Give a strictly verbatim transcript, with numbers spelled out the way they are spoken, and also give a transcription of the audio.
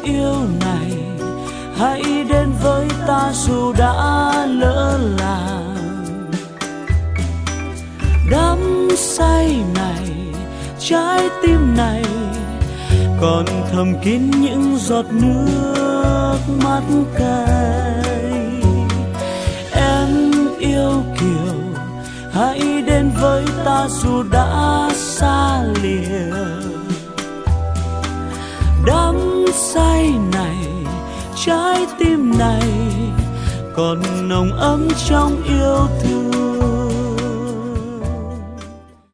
yêu này, hãy đến với ta dù đã lỡ làng. Đắm say này, trái tim này còn thầm kín những giọt nước mắt cay. Em yêu kiều, hãy đến với ta dù đã xa lìa. Đắm say này, trái tim này còn nồng ấm trong yêu thương.